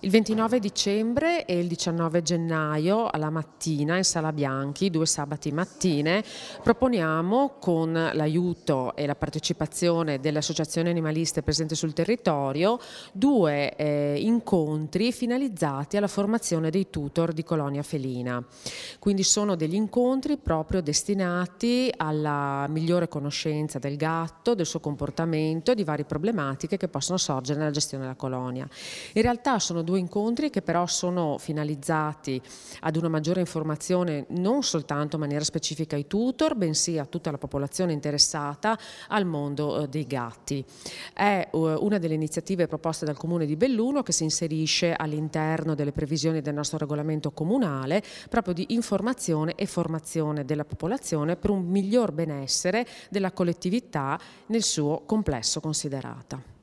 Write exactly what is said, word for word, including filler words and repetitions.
Il ventinove dicembre e il diciannove gennaio alla mattina in Sala Bianchi, due sabati mattine, proponiamo con l'aiuto e la partecipazione delle associazioni animaliste presenti sul territorio due eh, incontri finalizzati alla formazione dei tutor di colonia felina. Quindi sono degli incontri proprio destinati alla migliore conoscenza del gatto, del suo comportamento e di varie problematiche che possono sorgere nella gestione della colonia. In realtà sono due incontri che però sono finalizzati ad una maggiore informazione non soltanto in maniera specifica ai tutor, bensì a tutta la popolazione interessata al mondo eh, dei gatti. È uh, una delle iniziative proposte dal Comune di Belluno che si inserisce all'interno delle previsioni del nostro regolamento comunale proprio di informazione e formazione della popolazione per un miglior benessere della collettività nel suo complesso considerata.